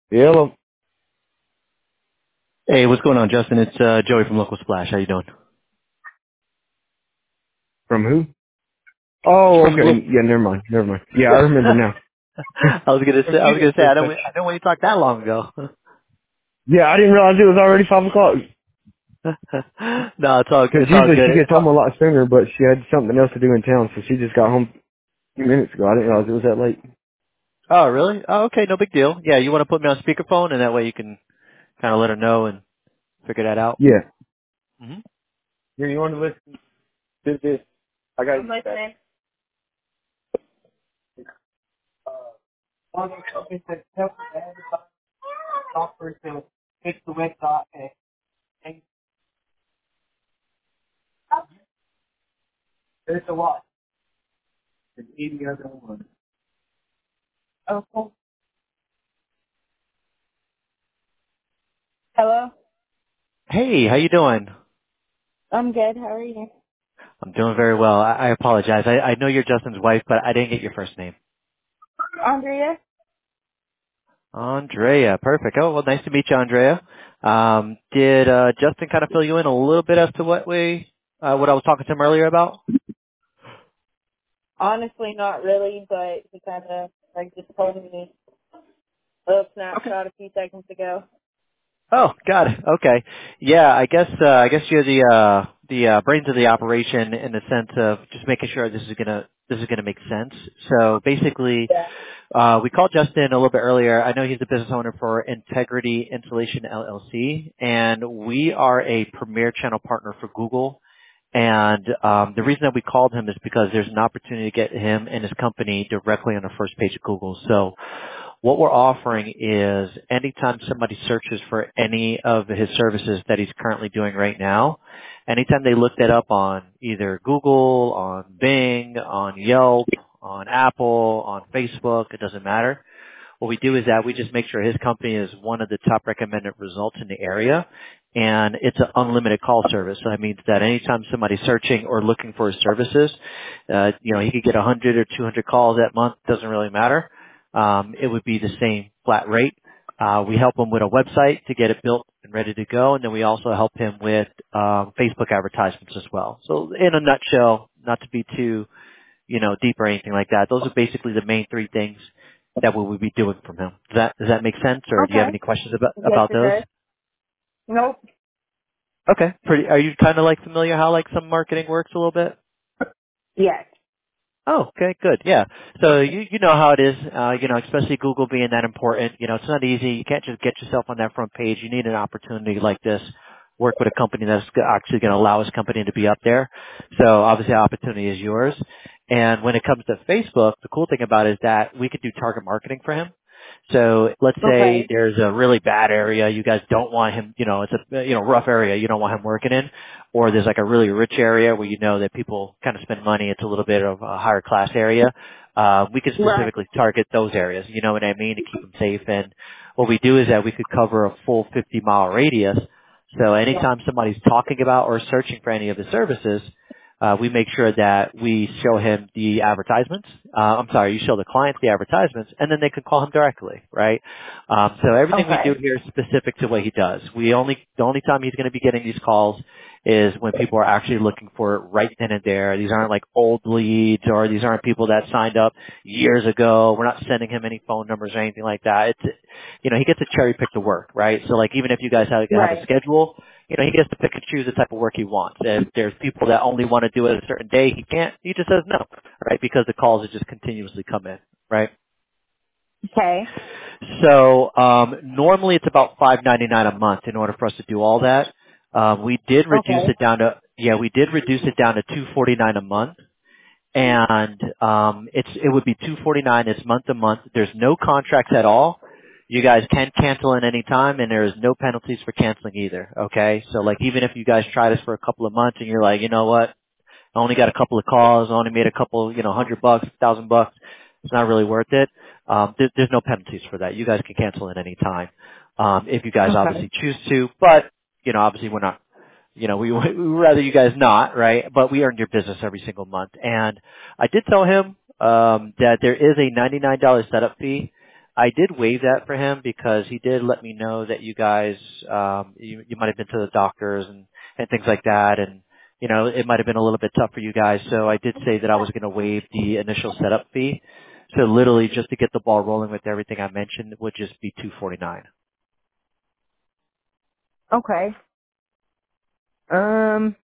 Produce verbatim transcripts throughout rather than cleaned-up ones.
Yeah, hello. Hey, what's going on, Justin? It's uh, Joey from Local Splash. How you doing? From who? Oh, From okay. Lo- Yeah, never mind. Never mind. Yeah, I remember now. I was gonna say, I was Confused gonna say, for a I don't, second. I don't want you talked that long ago. Yeah, I didn't realize it was already five o'clock. No, it's all, Because it's all usually good. she It, gets home a lot sooner, but she had something else to do in town, so she just got home a few minutes ago. I didn't realize it was that late. oh, really? Oh, okay, no big deal. Yeah, you want to put me on speakerphone, and that way you can kind of let her know and figure that out. Yeah. hmm Here, you want to listen to this? I got I'm listening. One of the companies that help with advertising software to fix the website, and, and there's a lot. There's eighty other ones. Okay. Hello? Hey, how you doing? I'm good. How are you? I'm doing very well. I, I apologize. I, I know you're Justin's wife, but I didn't get your first name. Andrea? Andrea, perfect. Oh, well, nice to meet you, Andrea. Um, did uh, Justin kind of fill you in a little bit as to what we, uh, what I was talking to him earlier about? Honestly, not really, but he kind of like just told me a little Okay. snapshot a few seconds ago. Oh, got it. Okay. Yeah, I guess uh, I guess you're the uh, the uh, brains of the operation in the sense of just making sure this is gonna this is gonna make sense. So basically, Yeah. uh, we called Justin a little bit earlier. I know he's the business owner for Integrity Installation L L C, and we are a premier channel partner for Google. And um, the reason that we called him is because there's an opportunity to get him and his company directly on the first page of Google. So what we're offering is anytime somebody searches for any of his services that he's currently doing right now, anytime they look that up on either Google, on Bing, on Yelp, on Apple, on Facebook, it doesn't matter. What we do is that we just make sure his company is one of the top recommended results in the area, and it's an unlimited call service. So that means that anytime somebody's searching or looking for his services, uh, you know, he could get one hundred or two hundred calls that month, doesn't really matter. Um, it would be the same flat rate. Uh, we help him with a website to get it built and ready to go, and then we also help him with um, Facebook advertisements as well. So in a nutshell, not to be too you know, deep or anything like that. Those are basically the main three things that we would be doing from him. Does that does that make sense, or do you have Okay. any questions about Yes, about it those? does. Nope. Okay, pretty. Are you kind of like familiar how like some marketing works a little bit? Yes. Oh, okay, good. Yeah. So you you know how it is, uh, you know, especially Google being that important. You know, it's not easy. You can't just get yourself on that front page. You need an opportunity like this. Work with a company that's go- actually going to allow his company to be up there. So obviously, the opportunity is yours. And when it comes to Facebook, the cool thing about it is that we could do target marketing for him. So let's say Okay. there's a really bad area you guys don't want him, you know, it's a you know rough area you don't want him working in, or there's like a really rich area where you know that people kind of spend money. It's a little bit of a higher class area. Uh, we could Right. specifically target those areas. You know what I mean, to keep them safe. And what we do is that we could cover a full fifty mile radius. So anytime somebody's talking about or searching for any of the services, uh, we make sure that we show him the advertisements. Uh, I'm sorry, you show the clients the advertisements, and then they can call him directly, right? Um, so everything we do Okay. here is specific to what he does. We only the only time he's going to be getting these calls is when people are actually looking for it right then and there. These aren't like old leads, or these aren't people that signed up years ago. We're not sending him any phone numbers or anything like that. It's, you know, he gets to cherry pick the work, right? So like even if you guys have, have a Right. schedule, you know, he gets to pick and choose the type of work he wants. If there's people that only want to do it a certain day, he can't. He just says no, right? Because the calls will just continuously come in, right? Okay. So um, normally it's about five ninety nine a month in order for us to do all that. Um, we did reduce Okay. it down to yeah, we did reduce it down to two forty nine a month, and um, it's it would be two forty nine. It's month to month. There's no contracts at all. You guys can cancel at any time, and there is no penalties for canceling either. Okay, so like even if you guys try this for a couple of months and you're like, you know what, I only got a couple of calls, I only made a couple, you know, hundred bucks, thousand bucks. It's not really worth it. Um, there, there's no penalties for that. You guys can cancel at any time um, if you guys Okay. obviously choose to. But you know, obviously we're not. You know, we we would rather you guys not, right? But we earn your business every single month. And I did tell him um, that there is a ninety-nine dollars setup fee. I did waive that for him because he did let me know that you guys, um, you, you might have been to the doctors and, and things like that. And, you know, it might have been a little bit tough for you guys. So I did say that I was going to waive the initial setup fee. So literally just to get the ball rolling with everything I mentioned would just be two forty-nine. Okay. Um,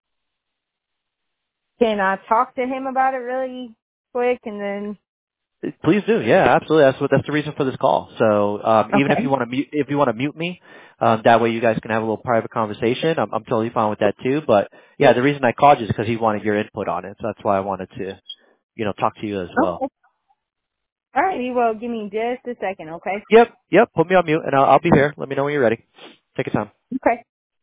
can I talk to him about it really quick and then? Please do. Yeah, absolutely. That's what, that's the reason for this call. So, um, even if you Okay. want to mute, if you want to mute me, um, that way you guys can have a little private conversation. I'm, I'm totally fine with that too. But yeah, the reason I called you is because he wanted your input on it. So that's why I wanted to, you know, talk to you as well. Okay. All righty. Well, give me just a second, okay? Yep. Yep. Put me on mute and I'll, I'll be here. Let me know when you're ready. Take your time. Okay.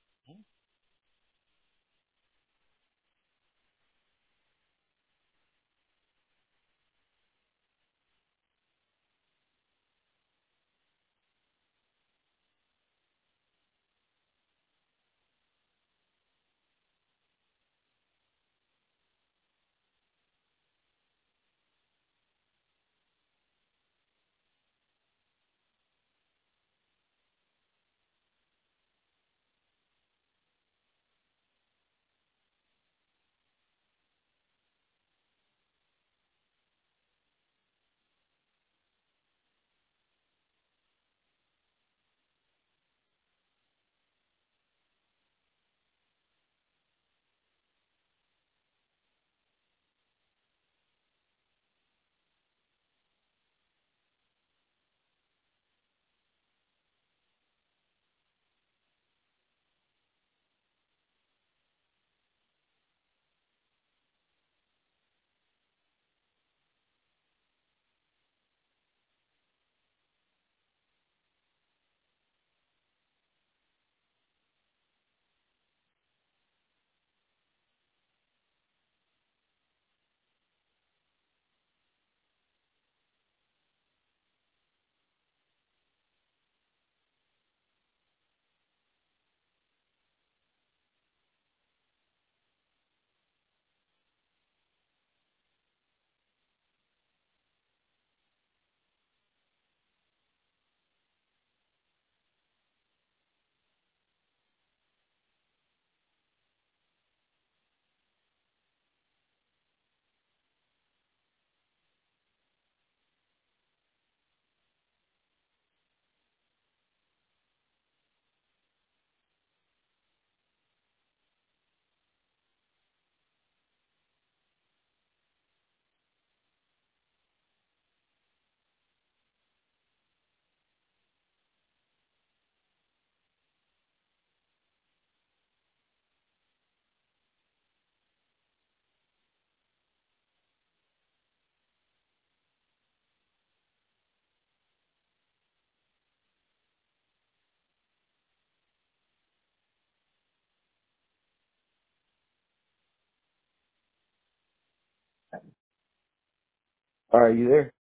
All right, you there?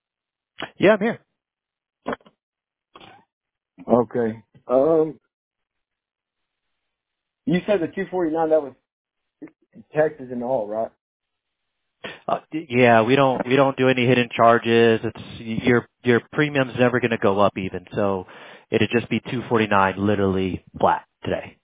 Yeah, I'm here. Okay. Um, you said the two forty-nine, that was taxes and all, right? Uh, d- yeah, we don't, we don't do any hidden charges. It's, your, your premium's never going to go up even. So it'd just be two forty-nine literally flat today.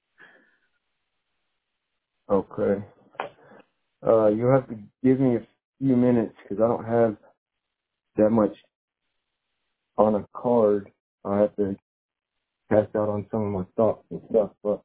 Okay. Uh, you'll have to give me a few minutes because I don't have that much on a card. I have to pass out on some of my stocks and stuff, but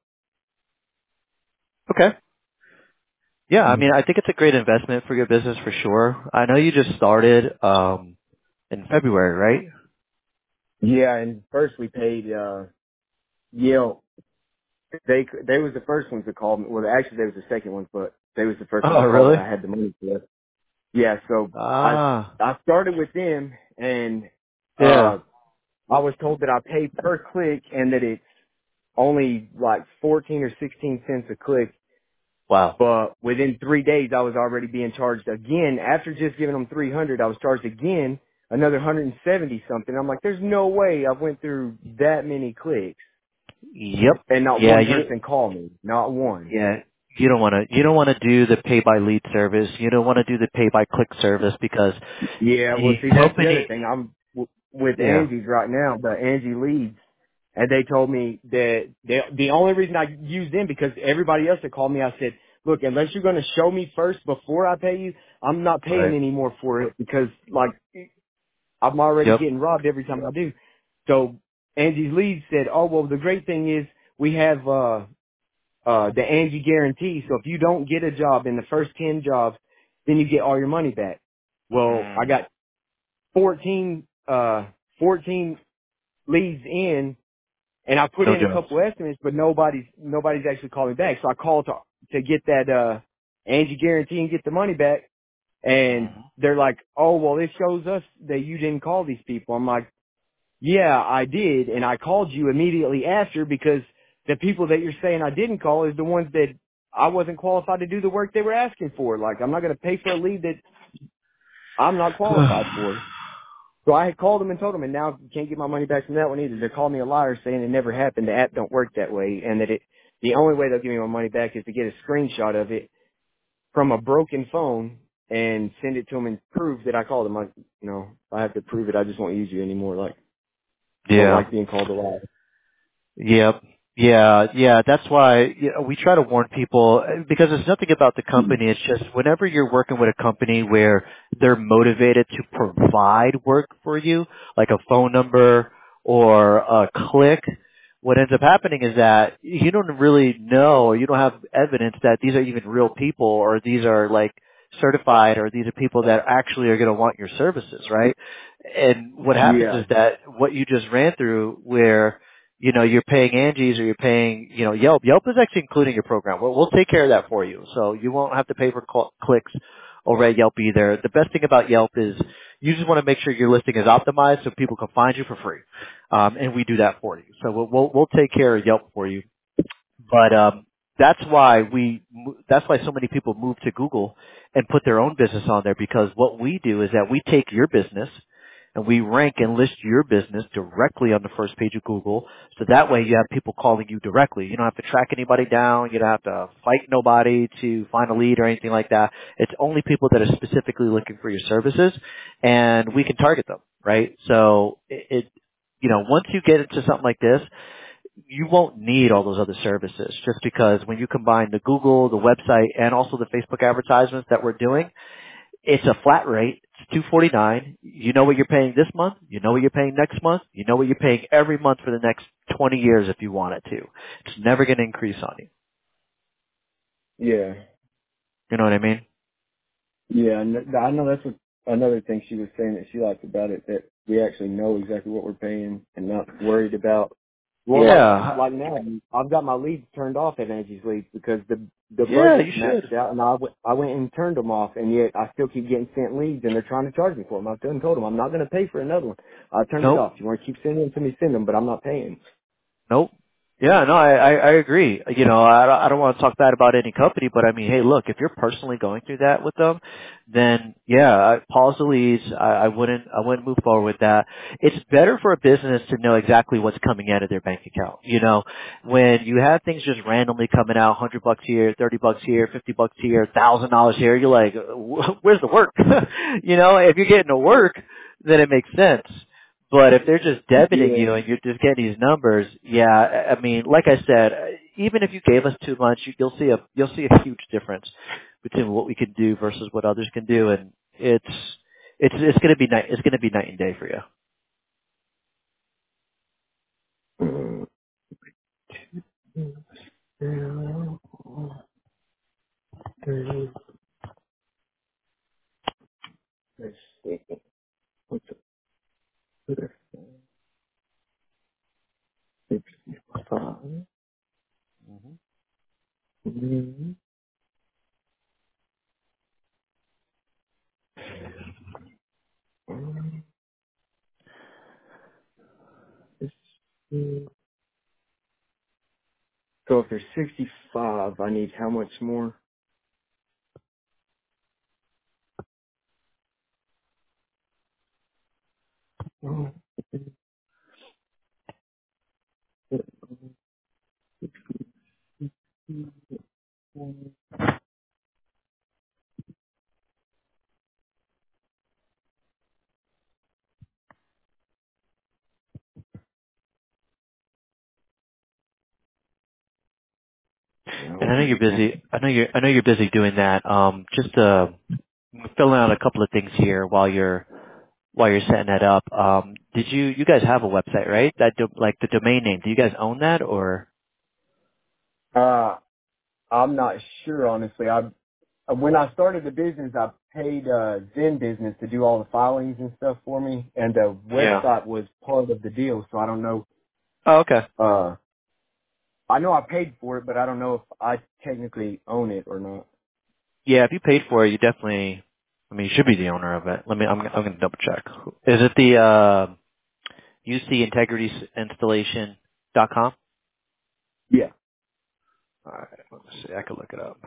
Okay. Yeah, I mm. mean, I think it's a great investment for your business for sure. I know you just started, um, in February, right? Yeah, and first we paid, uh, Yale. They, they was the first ones to call me. Well, actually they was the second ones, but they was the first ones Oh, to call when really? I had the money for it. Yeah, so I, Ah, I started with them and, yeah. uh, I was told that I pay per click and that it's only like fourteen or sixteen cents a click. Wow. But within three days, I was already being charged again. After just giving them three hundred, I was charged again another one hundred seventy something. I'm like, there's no way I've went through that many clicks Yep. and not Yeah, one you, person called me. Not one. yeah, you don't want to, you don't want to do the pay by lead service. You don't want to do the pay by click service because Yeah, well, the see, that's the other company, thing. I'm with Yeah. Angie's right now, the Angie leads, and they told me that they, the only reason I used them because everybody else that called me, I said, look, unless you're going to show me first before I pay you, I'm not paying Right. any more for it because like I'm already Yep. getting robbed every time I do. So Angie's lead said, oh, well, the great thing is we have, uh, uh, the Angie guarantee. So if you don't get a job in the first ten jobs, then you get all your money back. Well, I Mm. got fourteen, uh, fourteen leads in and I put No in a jobs. couple estimates, but nobody's, nobody's actually calling me back. So I called to, to get that, uh, Angie guarantee and get the money back. And Hmm. they're like, oh, well, it shows us that you didn't call these people. I'm like, yeah, I did. And I called you immediately after because the people that you're saying I didn't call is the ones that I wasn't qualified to do the work they were asking for. Like, I'm not going to pay for a lead that I'm not qualified for. So I had called them and told them, and now you can't get my money back from that one either. They called me a liar saying it never happened. The app don't work that way, and that it the only way they'll give me my money back is to get a screenshot of it from a broken phone and send it to them and prove that I called them. Like, you know, if I have to prove it, I just won't use you anymore. Like, I don't Yeah. like being called a liar. Yep. Yeah, yeah, that's why you know, we try to warn people uh, because it's nothing about the company. It's just whenever you're working with a company where they're motivated to provide work for you, like a phone number or a click, what ends up happening is that you don't really know or you don't have evidence that these are even real people or these are like certified or these are people that actually are going to want your services, right? And what happens Yeah. is that what you just ran through where you know, you're paying Angie's or you're paying, you know, Yelp. Yelp is actually including your program. We'll, we'll take care of that for you. So you won't have to pay for cl- clicks over at Yelp either. The best thing about Yelp is you just want to make sure your listing is optimized so people can find you for free. Um, and we do that for you. So we'll, we'll, we'll take care of Yelp for you. But um, that's why we that's why so many people move to Google and put their own business on there because what we do is that we take your business and we rank and list your business directly on the first page of Google. So that way you have people calling you directly. You don't have to track anybody down. You don't have to fight nobody to find a lead or anything like that. It's only people that are specifically looking for your services and we can target them, right? So it, it you know, once you get into something like this, you won't need all those other services just because when you combine the Google, the website, and also the Facebook advertisements that we're doing, it's a flat rate. It's two forty-nine. You know what you're paying this month. You know what you're paying next month. You know what you're paying every month for the next twenty years if you want it to. It's never going to increase on you. Yeah. You know what I mean? Yeah. And th- I know that's what another thing she was saying that she liked about it, that we actually know exactly what we're paying and not worried about. Well, like, Yeah. like now, I've got my leads turned off at Angie's Leads because the, the Yeah, budget's you should. maxed out and I, w- I went and turned them off and yet I still keep getting sent leads and they're trying to charge me for them. I've done told them I'm not going to pay for another one. I turned it Nope. off. You want to keep sending them to me, send them, but I'm not paying. Nope. Yeah, no, I, I, I agree. You know, I, don't- I don't want to talk bad about any company, but I mean, hey, look, if you're personally going through that with them, then yeah, I- pause the leads. I, I wouldn't, I wouldn't move forward with that. It's better for a business to know exactly what's coming out of their bank account. You know, when you have things just randomly coming out, hundred bucks here, thirty bucks here, fifty bucks here, thousand dollars here, you're like, "Wh- where's the work? You know, if you're getting to work, then it makes sense. But if they're just debiting Yeah. you and you're just getting these numbers, yeah, I I mean, like I said, even if you gave us too much, you- you'll see a you'll see a huge difference between what we can do versus what others can do, and it's it's it's going to be night it's going to be night and day for you. Let's see. What's the sixty-five? Mm-hmm. So if there's sixty-five, I need how much more? Oh, And I know you're busy. I know you're. I know you're busy doing that. Um, just uh, filling out a couple of things here while you're while you're setting that up. Um, did you you guys have a website, right? That do, like the domain name. Do you guys own that or? Uh, I'm not sure, honestly. I when I started the business, I paid uh, Zen Business to do all the filings and stuff for me, and the Yeah. website was part of the deal. So I don't know. Oh, okay. Uh, I know I paid for it, but I don't know if I technically own it or not. Yeah, if you paid for it, you definitely. I mean, you should be the owner of it. Let me. I'm. I'm going to double check. Is it the uh, U C integrity installation dot com? Yeah. All right. Let me see. I could look it up.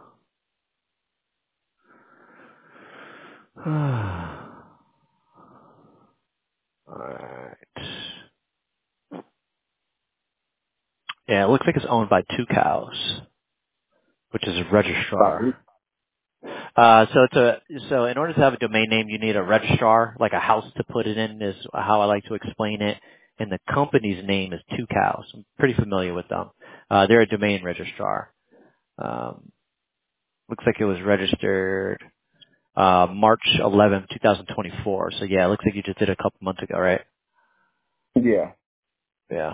All right. Yeah, it looks like it's owned by Two Cows, which is a About registrar. who? Uh, so it's a so in order to have a domain name, you need a registrar, like a house to put it in, is how I like to explain it. And the company's name is Two Cows. I'm pretty familiar with them. Uh, they're a domain registrar. Um, looks like it was registered uh, March eleventh, twenty twenty-four. So yeah, it looks like you just did it a couple months ago, right? Yeah. Yeah.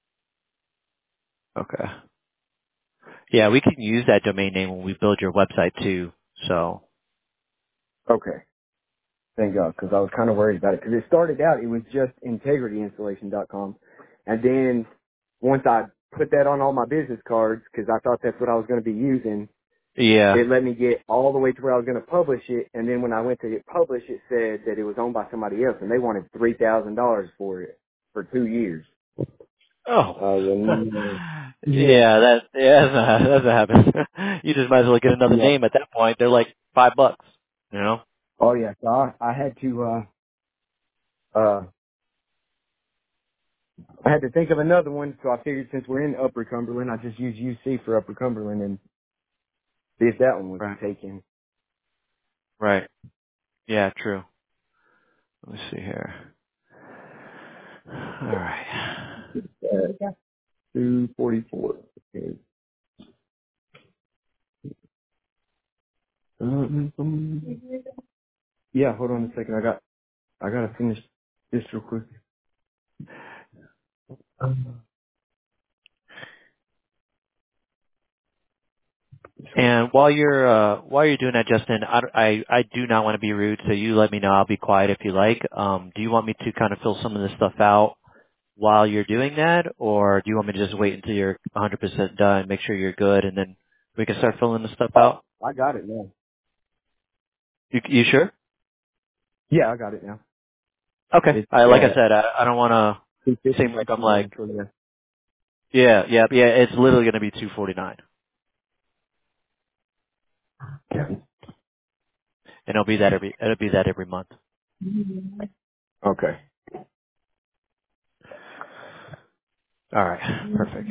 Okay. Yeah, we can use that domain name when we build your website too. So Okay. Thank God, because I was kind of worried about it. Because it started out, it was just integrity installation dot com. And then once I put that on all my business cards, because I thought that's what I was going to be using, yeah. it let me get all the way to where I was going to publish it. And then when I went to get published, it said that it was owned by somebody else, and they wanted three thousand dollars for it for two years. Oh. Uh, well, yeah. yeah, that yeah, that's not, that's what happens. You just might as well get another Yeah. name at that point. They're like five bucks. You know? Oh, yeah. So I, I had to, uh, uh, I had to think of another one. So I figured since we're in Upper Cumberland, I just use U C for Upper Cumberland and see if that one was Right. taken. Right. Yeah, true. Let me see here. All right. Uh, two forty-four. Okay. Um, yeah, hold on a second. I got, I gotta finish this real quick. Um, And while you're uh, while you're doing that, Justin, I, I I do not want to be rude, so you let me know. I'll be quiet if you like. Um, do you want me to kind of fill some of this stuff out while you're doing that, or do you want me to just wait until you're one hundred percent done, make sure you're good, and then we can start filling the stuff oh, out? I got it now. You, you sure? Yeah, I got it now. Okay. It's I, like I at said, I, I don't want two to fifty seem like I'm like, sixty-one. So yeah. yeah, yeah, yeah. It's literally going to be two forty-nine, Yeah. and it'll be that every it'll be that every month. Okay. All right, perfect.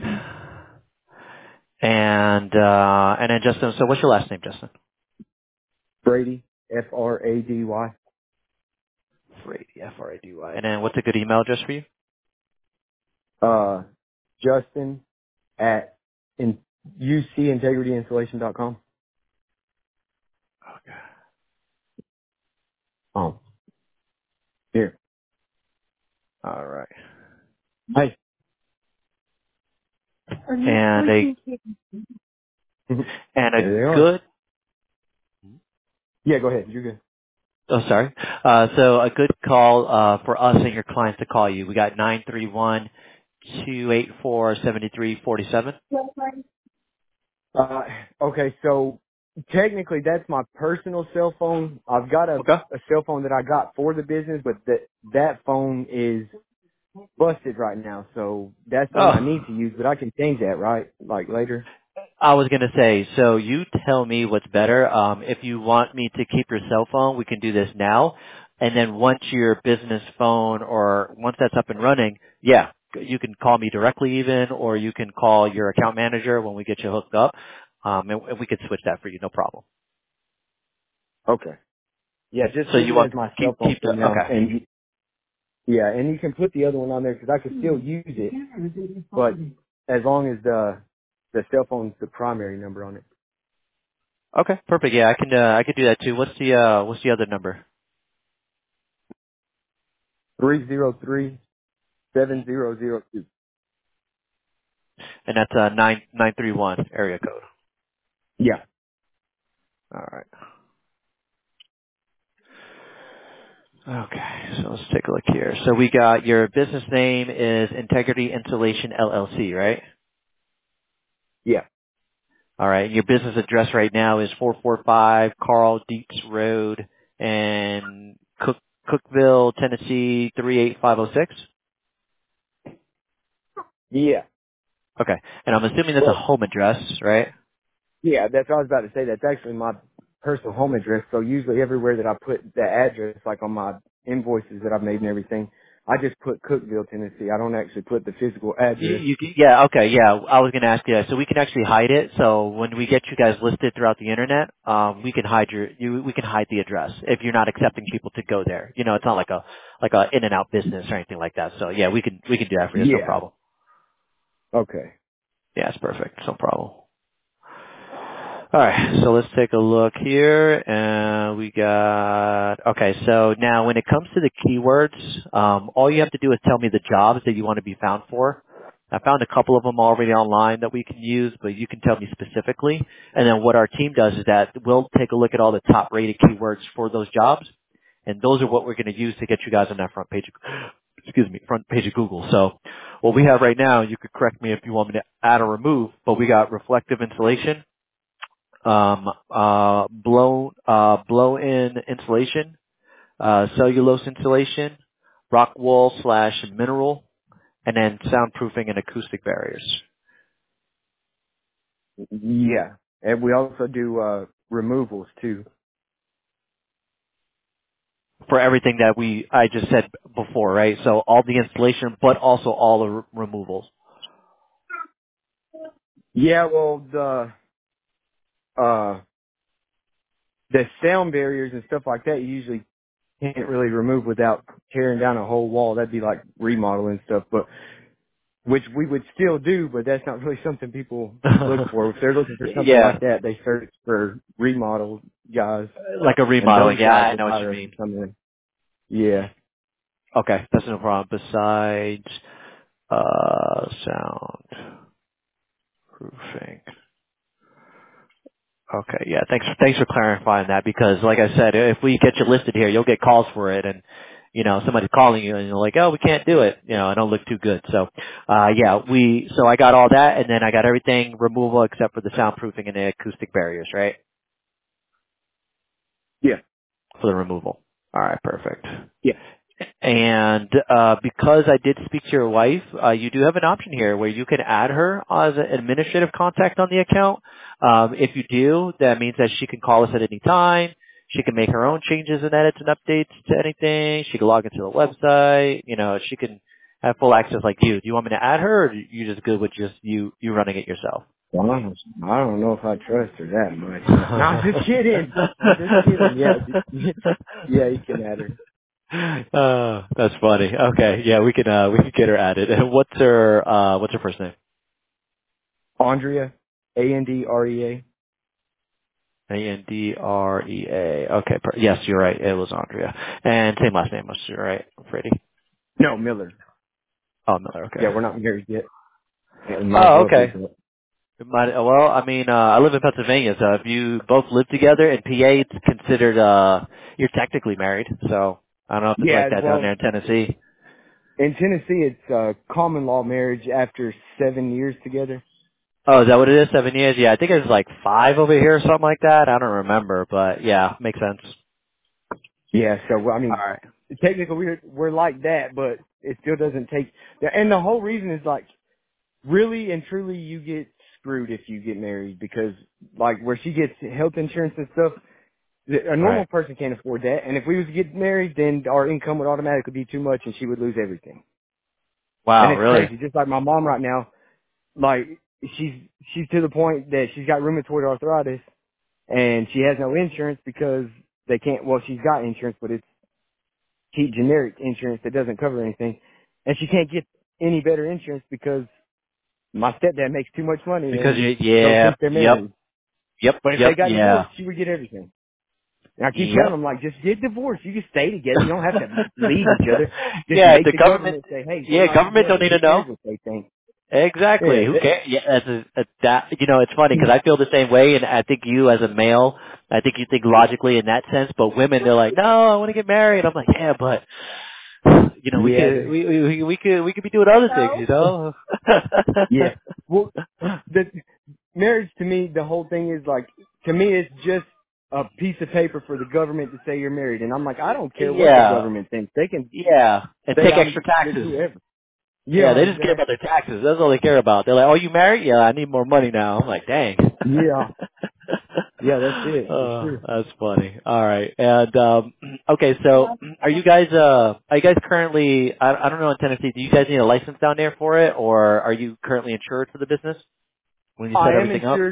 And uh, and then Justin, so what's your last name, Justin? Brady, F R A D Y. Frady, F R A D Y. And then what's a good email address for you? Uh, Justin at in U C integrity installation dot com. Okay. Oh, here. All right. Hey. And a and a There they are. good. Yeah, go ahead. You're good. Oh, sorry. Uh, so a good call uh, for us and your clients to call you. We got nine three one two eight four seven three four seven. Uh, okay, so technically that's my personal cell phone. I've got a, Okay. a cell phone that I got for the business, but that that phone is busted right now. So that's the one I Oh. need to use, but I can change that, right? Like later. I was gonna say, so you tell me what's better. Um, if you want me to keep your cell phone, we can do this now, and then once your business phone or once that's up and running, yeah, you can call me directly even, or you can call your account manager when we get you hooked up, um, and, and we could switch that for you, no problem. Okay. Yeah, just So use you it want as my cell keep phone keep for the now, okay, and yeah, and you can put the other one on there because I could still use it, but as long as the the cell phone's the primary number on it. Okay, perfect. Yeah, I can uh, I can do that too. What's the uh what's the other number? Three zero three seven zero zero two. And that's uh nine nine three one area code. Yeah. All right. Okay, so let's take a look here. So we got your business name is Integrity Insulation L L C, right? Yeah. All right. Your business address right now is four four five Carl Dietz Road in Cook, Cookville, Tennessee three eight five zero six. Yeah. Okay. And I'm assuming that's a Well, home address, right? yeah, that's what I was about to say. That's actually my personal home address. So usually everywhere that I put the address, like on my invoices that I've made and everything, I just put Cookville, Tennessee. I don't actually put the physical You, address. you can, yeah, okay, yeah. I was going to ask you that. So we can actually hide it. So when we get you guys listed throughout the internet, um, we can hide your, you, we can hide the address if you're not accepting people to go there. You know, it's not like a, like a in and out business or anything like that. So yeah, we can, we can do that for you. It's no Yeah. problem. Okay. Yeah, it's perfect. It's no problem. All right, so let's take a look here, and we got, okay, so now when it comes to the keywords, um, all you have to do is tell me the jobs that you want to be found for. I found a couple of them already online that we can use, but you can tell me specifically. And then what our team does is that we'll take a look at all the top rated keywords for those jobs, and those are what we're going to use to get you guys on that front page, of, excuse me, front page of Google. So what we have right now, you could correct me if you want me to add or remove, but we got reflective insulation, um, uh, blow, uh, blow-in insulation, uh, cellulose insulation, rock wall slash mineral, and then soundproofing and acoustic barriers Yeah. And we also do, uh, removals too. for everything that we, I just said before, right? So all the installation, but also all the re- removals. Yeah, well, the, uh, the sound barriers and stuff like that you usually can't really remove without tearing down a whole wall. That'd be like remodeling stuff, but which we would still do, but that's not really something people look for. If they're looking for something Yeah, like that, they search for remodel guys, like a and remodeling. those Yeah, guys I would know what you hire us to mean. come in. Yeah. Okay, that's no problem. Besides, uh, soundproofing. Okay, yeah. Thanks, thanks for clarifying that because, like I said, if we get you listed here, you'll get calls for it, and you know somebody's calling you, and you're like, "Oh, we can't do it," you know, I don't look too good. So, uh, yeah, we. So I got all that, and then I got everything removal except for the soundproofing and the acoustic barriers, right? Yeah. For the removal. All right, perfect. Yeah. And uh, because I did speak to your wife, uh, you do have an option here where you can add her as an administrative contact on the account. Um, if you do, that means that she can call us at any time. She can make her own changes and edits and updates to anything. She can log into the website. You know, she can have full access like you. Do you want me to add her, or are you just good with just you you running it yourself? Well, I don't I don't know if I trust her that much. No, no I'm just kidding. I'm just kidding. Yeah. Yeah, you can add her. uh, that's funny. Okay, yeah, we can uh, we can get her added. And what's her uh, what's her first name? Andrea, A N D R E A. A N D R E A. Okay, per- yes, you're right. It was Andrea. And same last name was you're right, Freddie. No, Miller. Oh, Miller. Okay. Yeah, we're not married yet. Yeah, we might as Oh, well be. okay. It might, well, I mean, uh, I live in Pennsylvania, so if you both live together in P A, it's considered uh, you're technically married. So I don't know if it's like Yeah, that down well, there in Tennessee. in Tennessee, it's uh, common law marriage after seven years together. Oh, is that what it is? Seven years? Yeah, I think it's like five over here or something like that. I don't remember, but yeah, makes sense. Yeah, so well, I All mean, right. technically we're we're like that, but it still doesn't take. And the whole reason is like, really and truly, you get screwed if you get married because like where she gets health insurance and stuff, the- a normal Right. person can't afford that. And if we was to get married, then our income would automatically be too much, and she would lose everything. And Wow, it's really? crazy. Just like my mom right now, like she's she's to the point that she's got rheumatoid arthritis and she has no insurance because they can't. Well, she's got insurance, but it's cheap generic insurance that doesn't cover anything, and she can't get any better insurance because my stepdad makes too much money Because and you, so yeah, since they're yep, married. yep, But if they yep, got yeah, divorced, she would get everything. And I keep telling yep. them, like, just get divorced. You can stay together. You don't have to leave each other. Just Yeah, make the the government, government say, hey, we're yeah, not government don't together. need Who to know. cares what they think? Exactly. Yeah. Who That, cares? Yeah, that's a, a, that. You know, it's funny because I feel the same way, and I think you, as a male, I think you think logically in that sense. But women, they're like, "No, I want to get married." I'm like, "Yeah, but you know, we yeah. could, we, we, we could, we could be doing other things, So? you know." Yeah. Well, the marriage to me, the whole thing is like, to me, it's just a piece of paper for the government to say you're married. And I'm like, I don't care what the yeah, government thinks. They can yeah, and say take I'm extra with taxes. whoever. Yeah, Yeah, they just care about their exactly. taxes. That's all they care about. They're like, "Oh, you married? Yeah, I need more money now." I'm like, "Dang." Yeah. Yeah, that's it for Oh, sure. that's funny. All right. And um okay, so are you guys uh are you guys currently I, I don't know in Tennessee, do you guys need a license down there for it, or are you currently insured for the business when you I set am everything up? insured,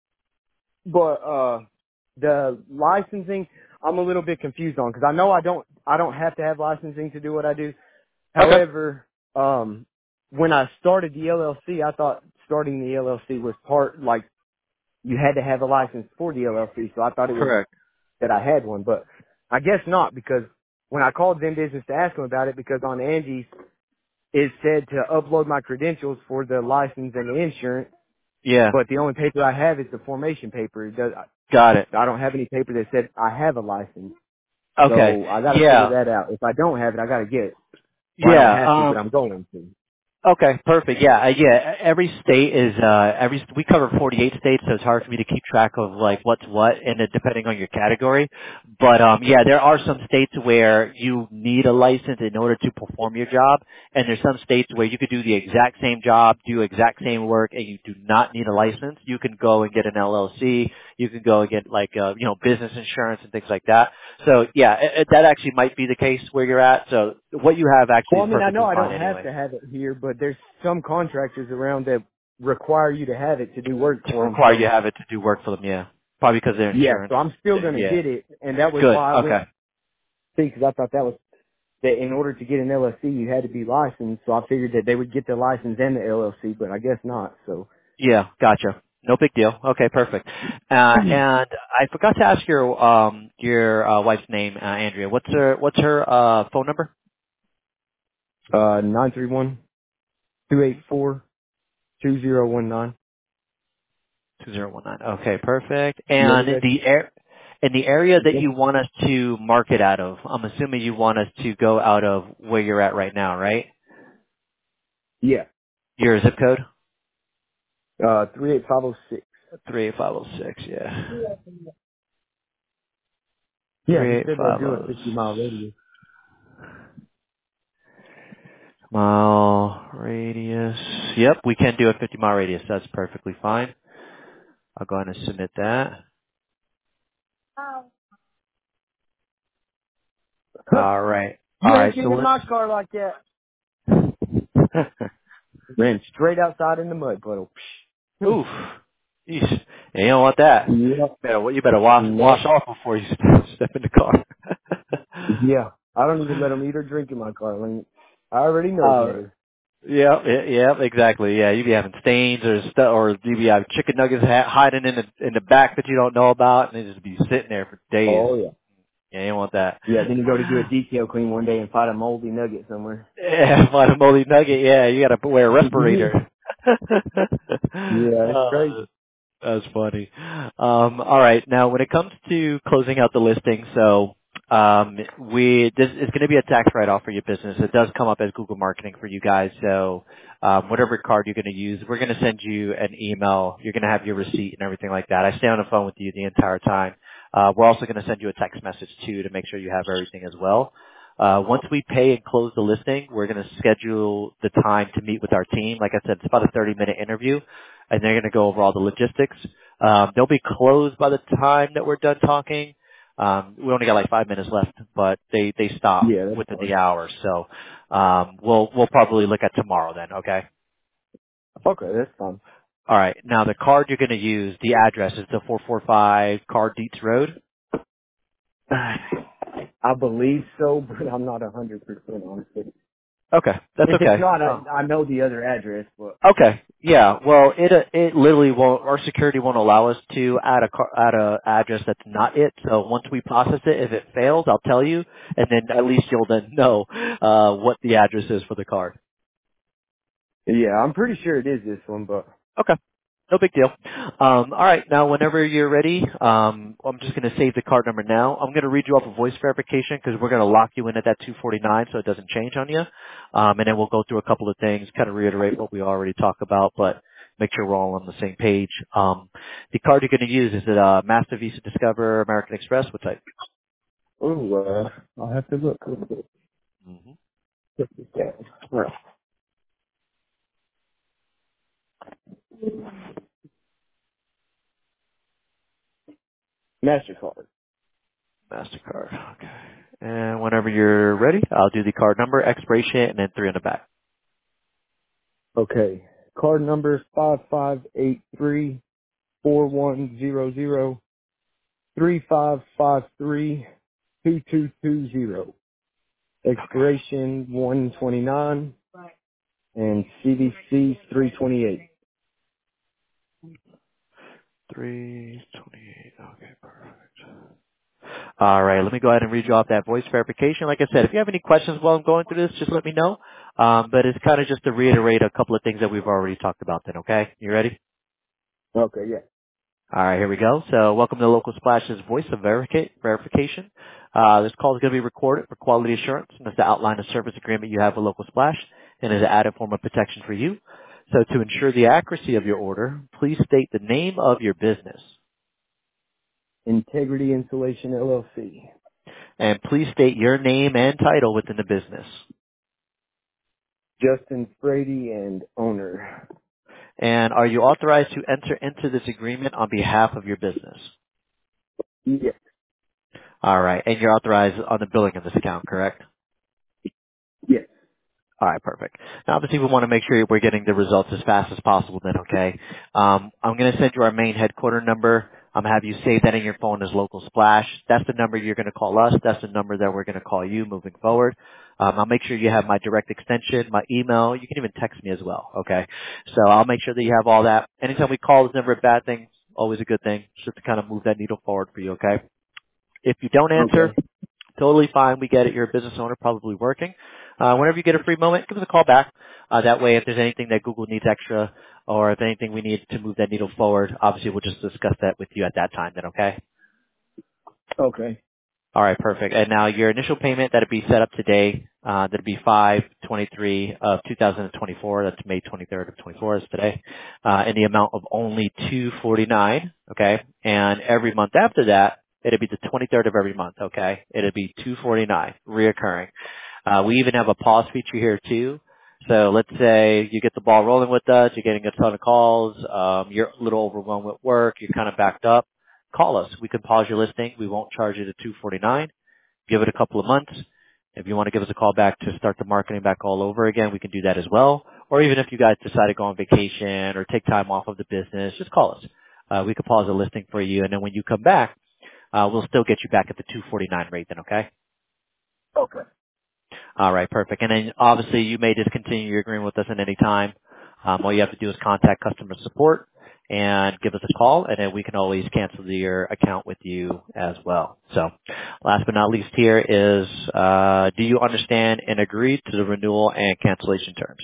but uh the licensing I'm a little bit confused on because I know I don't I don't have to have licensing to do what I do. Okay. However, um when I started the L L C, I thought starting the L L C was part like you had to have a license for the L L C, so I thought it was Correct. that I had one, but I guess not because when I called them business to ask them about it, because on Angie's it said to upload my credentials for the license and the insurance, Yeah. but the only paper I have is the formation paper. It does, Got it. I don't have any paper that said I have a license, Okay. so I got to figure Yeah. that out. If I don't have it, I got to get it. Well, I don't Yeah. have to, but Um I'm going to. Okay, perfect. Yeah, uh, yeah. Every state is uh every we cover forty-eight states, so it's hard for me to keep track of like what's what, and it, depending on your category. But um yeah, there are some states where you need a license in order to perform your job, and there's some states where you could do the exact same job, do exact same work, and you do not need a license. You can go and get an L L C. You can go and get like uh, you know business insurance and things like that. So yeah, it, it, that actually might be the case where you're at. So what you have actually Well, is I mean, I know perfectly I fine don't have anyway. to have it here, but there's some contractors around that require you to have it to do work To for them. require you So to have it to do work for them, yeah. Probably because their yeah, insurance. so I'm still going to Yeah. get it, and that was Good. why I went Okay. see because I thought that was that in order to get an L L C you had to be licensed. So I figured that they would get the license and the L L C, but I guess not. So Yeah, gotcha. No big deal. Okay, perfect. Uh, and I forgot to ask your um your uh, wife's name, uh, Andrea. What's her What's her uh phone number? uh nine three one two eight four two zero one nine. Two zero one nine. Okay, perfect. You ready, And Becky? the air in the area that Yes. you want us to market out of, I'm assuming you want us to go out of where you're at right now, right? Yeah. Your zip code? Uh, three eight five zero six. Three eight five zero six. Yeah. Yeah, Three he eight said they'll five do a zero. fifty mile radius. Mile radius. Yep, we can do a fifty mile radius. That's perfectly fine. I'll go ahead and submit that. All right. All You right. ain't getting So in let's. my car like that. Ran straight outside in the mud puddle. Oof. Yeesh. You don't want that. Yeah. Better, you better wash No. wash off before you step in the car. Yeah. I don't even let them eat or drink in my car. Like, I already know uh, better. yeah, yeah, yeah, exactly. Yeah, you be having stains or stuff, or you be having chicken nuggets ha- hiding in the in the back that you don't know about, and they just be sitting there for days. Oh yeah. Yeah, you don't want that. Yeah. Then you go to do a detail clean one day and find a moldy nugget somewhere. Yeah, find a moldy nugget. Yeah, you got to wear a yeah. respirator. It's uh, crazy. that's funny. Um, all right, now when it comes to closing out the listing, so um, we this is going to be a tax write-off for your business. It does come up as Google Marketing for you guys. So um, whatever card you're going to use, we're going to send you an email. You're going to have your receipt and everything like that. I stay on the phone with you the entire time. Uh, we're also going to send you a text message too to make sure you have everything as well. Uh, once we pay and close the listing, we're going to schedule the time to meet with our team. Like I said, it's about a thirty minute interview, and they're going to go over all the logistics. Um, they'll be closed by the time that we're done talking. Um, we only got like five minutes left, but they, they stop Yeah, that's within fine. the hour. So, um, we'll, we'll probably look at tomorrow then. Okay. Okay, that's fine. All right. Now the card you're going to use, the address is the four four five Card Dietz Road. I believe so, but I'm not a hundred percent honest. Okay, that's If it's okay. not, Um, I, I know the other address, but okay, yeah. Well, it uh, it literally won't. Our security won't allow us to add a car, add a address that's not it. So once we process it, if it fails, I'll tell you, and then at least you'll then know uh, what the address is for the card. yeah, I'm pretty sure it is this one, but Okay. No big deal. Um, all right, now whenever you're ready, um, I'm just going to save the card number now. I'm going to read you off a voice verification because we're going to lock you in at that two forty-nine so it doesn't change on you. Um, and then we'll go through a couple of things, kind of reiterate what we already talked about, but make sure we're all on the same page. Um, the card you're going to use, is it uh, Master, Visa, Discover, American Express? What type? ooh, uh, I'll have to look. hmm Put this down. Right. MasterCard. MasterCard. Okay. And whenever you're ready, I'll do the card number, expiration, and then three on the back. Okay. Card number is five five eight three four one zero zero three five five three two two two zero. Okay. Expiration one twenty nine and C V C three twenty eight. three twenty-eight. Okay, perfect. All right, let me go ahead and read you off that voice verification. Like I said, if you have any questions while I'm going through this, just let me know. Um, but it's kind of just to reiterate a couple of things that we've already talked about then, okay? You ready? Okay, yeah. All right, here we go. So welcome to Local Splash's voice of verica- verification. Uh, this call is going to be recorded for quality assurance and is to outline a service agreement you have with Local Splash and is an added form of protection for you. So to ensure the accuracy of your order, please state the name of your business. Integrity Insulation L L C. And please state your name and title within the business. Justin Frady and owner. And are you authorized to enter into this agreement on behalf of your business? Yes. All right. And you're authorized on the billing of this account, correct? Yes. All right, perfect. Now, obviously, we want to make sure we're getting the results as fast as possible then, okay? Um, I'm going to send you our main headquarter number. I'm going to have you save that in your phone as Local Splash. That's the number you're going to call us. That's the number that we're going to call you moving forward. Um, I'll make sure you have my direct extension, my email. You can even text me as well, okay? So I'll make sure that you have all that. Anytime we call is never a bad thing. Always a good thing. Just to kind of move that needle forward for you, okay? If you don't answer, Okay. totally fine. We get it. You're a business owner, probably working. Uh, whenever you get a free moment, give us a call back. Uh, that way, if there's anything that Google needs extra, or if anything we need to move that needle forward, obviously we'll just discuss that with you at that time. Then, okay? Okay. All right, perfect. And now your initial payment that'll be set up today. Uh, that'll be five twenty-three of two thousand twenty-four. That's May twenty-third of twenty-four is today, uh, in the amount of only two forty-nine. Okay, and every month after that, it'll be the twenty-third of every month. Okay, it'll be two forty-nine, reoccurring. Uh, we even have a pause feature here too. So let's say you get the ball rolling with us, you're getting a ton of calls, um, you're a little overwhelmed with work, you're kind of backed up. Call us. We can pause your listing. We won't charge you the two forty-nine. Give it a couple of months. If you want to give us a call back to start the marketing back all over again, we can do that as well. Or even if you guys decide to go on vacation or take time off of the business, just call us. Uh, we could pause the listing for you, and then when you come back, uh, we'll still get you back at the two forty-nine rate then, okay? Okay. All right, perfect. And then obviously you may discontinue your agreement with us at any time. Um, all you have to do is contact customer support and give us a call, and then we can always cancel your account with you as well. So last but not least here is, uh, do you understand and agree to the renewal and cancellation terms?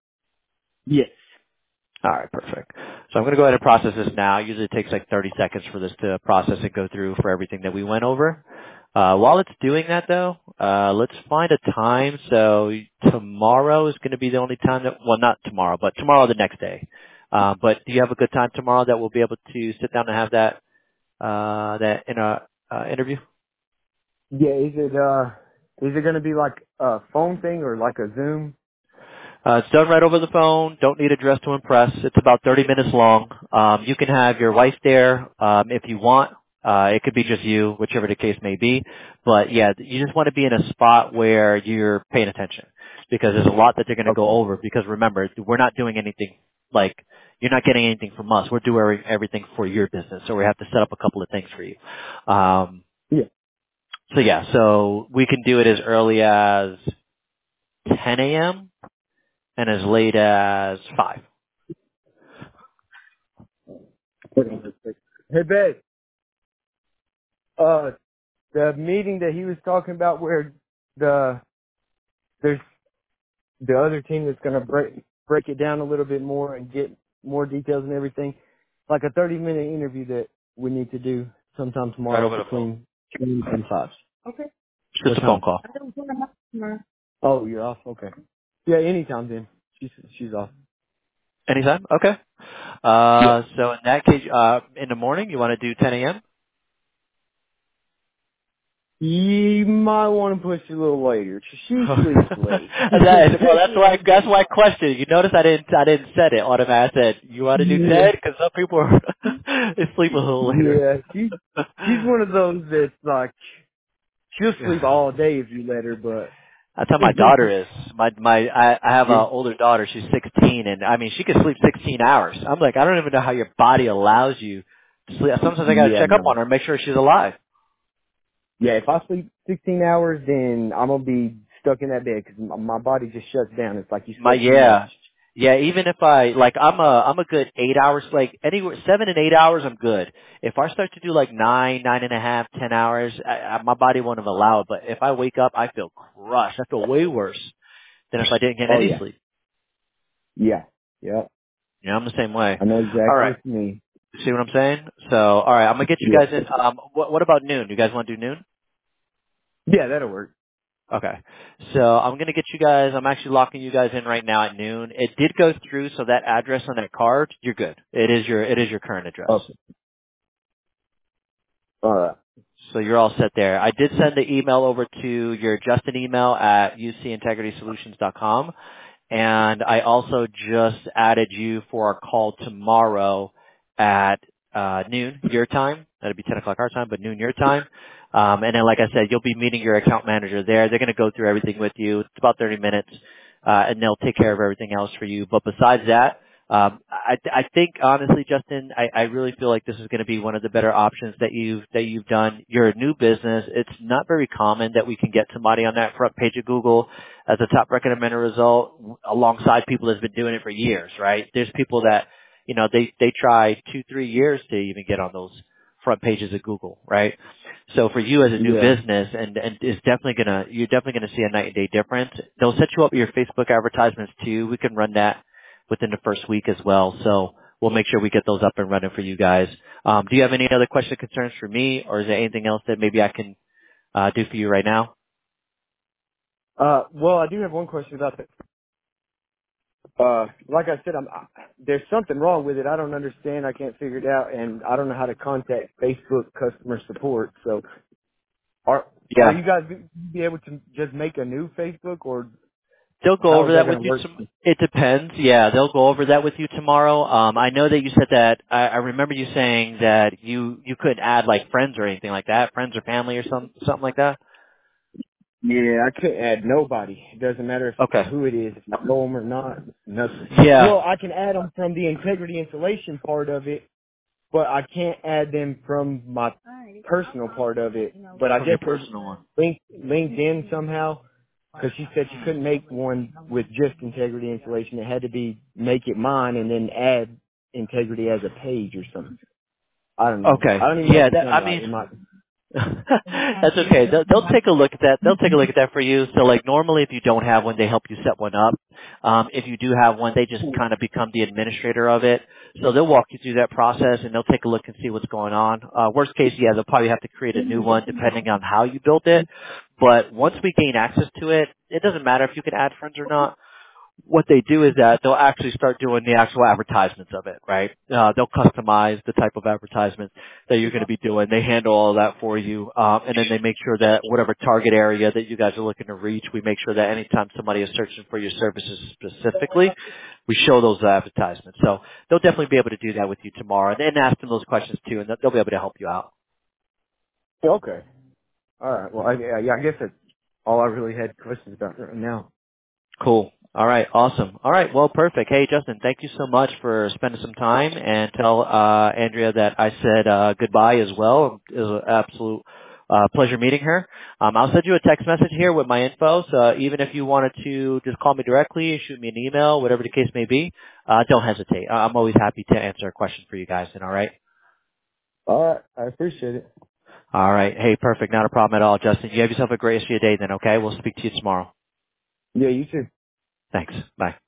Yes. All right, perfect. So I'm going to go ahead and process this now. Usually it takes like thirty seconds for this to process and go through for everything that we went over. Uh, while it's doing that though, uh, let's find a time. So tomorrow is going to be the only time that, well, not tomorrow, but tomorrow the next day. Uh, but do you have a good time tomorrow that we'll be able to sit down and have that, uh, that in a, uh, interview? Yeah, is it uh is it gonna be like a phone thing or like a Zoom? Uh, it's done right over the phone. Don't need a dress to impress. It's about thirty minutes long. Um, you can have your wife there um, if you want. Uh, it could be just you, whichever the case may be. But yeah, you just want to be in a spot where you're paying attention because there's a lot that they're going to go Okay. over. Because remember, we're not doing anything like you're not getting anything from us. We're doing everything for your business, so we have to set up a couple of things for you. Um, Yeah. so yeah, so we can do it as early as ten a.m. and as late as five. Hey, babe. Uh, the meeting that he was talking about where the there's the other team that's going to break break it down a little bit more and get more details and everything, like a thirty minute interview that we need to do sometime Right tomorrow over the phone. between two and five. Okay. Just What a phone time? call. I don't put them up tomorrow. Oh, you're off. Okay. Yeah, anytime then. She's she's off. Anytime? Okay. Yeah. Uh, so in that case, uh, in the morning, you want to do ten a.m.? You might want to push it a little later. She sleeps late. that is, well, that's why that's why I questioned. You notice I didn't I didn't set it automatically. I said you want to do Yeah. ten because some people are, they sleep a little later. Yeah, she's she's one of those that's like she'll sleep all day if you let her, but That's how my daughter is. My my I, I have yeah, an older daughter. She's sixteen, and I mean she can sleep sixteen hours. I'm like I don't even know how your body allows you to sleep. Sometimes I got to yeah, check up no, on her and make sure she's alive. yeah. If I sleep sixteen hours, then I'm gonna be stuck in that bed because my, my body just shuts down. It's like you My slept too much. yeah, yeah. Even if I like, I'm a I'm a good eight hours. Like anywhere seven and eight hours, I'm good. If I start to do like nine, nine and a half, ten hours, I, I, my body won't allow it. But if I wake up, I feel crushed. I feel way worse than if I didn't get Oh any yeah, sleep. yeah, yeah. You know, I'm the same way. I know All exactly right. what you mean. You see what I'm saying? So, all right, I'm gonna get you Yeah, guys in. Um, what, what about noon? You guys want to do noon? yeah, that'll work. Okay. So I'm gonna get you guys. I'm actually locking you guys in right now at noon. It did go through, so that address on that card, you're good. It is your it is your current address. Okay, all right. So you're all set there. I did send the email over to your Justin email at u c integrity solutions dot com. And I also just added you for our call tomorrow at uh, noon your time. That'll be ten o'clock our time, but noon your time. Um, and then, like I said, you'll be meeting your account manager there. They're going to go through everything with you. It's about thirty minutes, uh, and they'll take care of everything else for you. But besides that, um, I, I think honestly, Justin, I, I really feel like this is going to be one of the better options that you've that you've done. You're a new business. It's not very common that we can get somebody on that front page of Google as a top recommended result alongside people that's been doing it for years, right? There's people that, you know, they, they try two, three years to even get on those front pages of Google, right? So for you as a new Yeah. business, and, and it's definitely gonna, you're definitely gonna see a night and day difference. They'll set you up with your Facebook advertisements too. We can run that within the first week as well. So we'll make sure we get those up and running for you guys. Um, do you have any other questions, concerns for me, or is there anything else that maybe I can, uh, do for you right now? Uh, well, I do have one question about that. Uh, like I said, I'm, I, there's something wrong with it. I don't understand. I can't figure it out, and I don't know how to contact Facebook customer support. So, are are Yeah. you guys be able to just make a new Facebook, or They'll go how over is that that with going to you. work? Tom- it depends. Yeah, they'll go over that with you tomorrow. Um, I know that you said that. I, I remember you saying that you you couldn't add like friends or anything like that, friends or family or some something like that. Yeah, I couldn't add nobody. It doesn't matter if, Okay. who it is, if I know them or not. Nothing. Yeah. Well, I can add them from the integrity installation part of it, but I can't add them from my personal part of it. But I From your guess there's personal one. link, linked in somehow, because she said she couldn't make one with just integrity installation. It had to be make it mine and then add integrity as a page or something. I don't know. I Okay. don't even know if Yeah. it's That done I right. mean, It might. that's okay. They'll, they'll take a look at that. They'll take a look at that for you. So like normally if you don't have one, they help you set one up. Um, if you do have one, they just kind of become the administrator of it. So they'll walk you through that process and they'll take a look and see what's going on. Uh, worst case, yeah, they'll probably have to create a new one depending on how you built it. But once we gain access to it, it doesn't matter if you can add friends or not. What they do is that they'll actually start doing the actual advertisements of it, right? Uh, they'll customize the type of advertisement that you're going to be doing. They handle all that for you, um, and then they make sure that whatever target area that you guys are looking to reach, we make sure that anytime somebody is searching for your services specifically, we show those advertisements. So they'll definitely be able to do that with you tomorrow, and then ask them those questions too, and they'll they'll be able to help you out. Okay. All right. Well, I, yeah, yeah, I guess that's all I really had questions about right now. Cool. All right. Awesome. All right. Well, perfect. Hey, Justin, thank you so much for spending some time, and tell uh Andrea that I said uh goodbye as well. It was an absolute uh, pleasure meeting her. Um, I'll send you a text message here with my info. So uh, even if you wanted to just call me directly, shoot me an email, whatever the case may be, uh, don't hesitate. I- I'm always happy to answer a question for you guys. And all right. All right. I appreciate it. All right. Hey, perfect. Not a problem at all, Justin. You have yourself a great rest of your day then. Okay. We'll speak to you tomorrow. Yeah, you too. Thanks. Bye.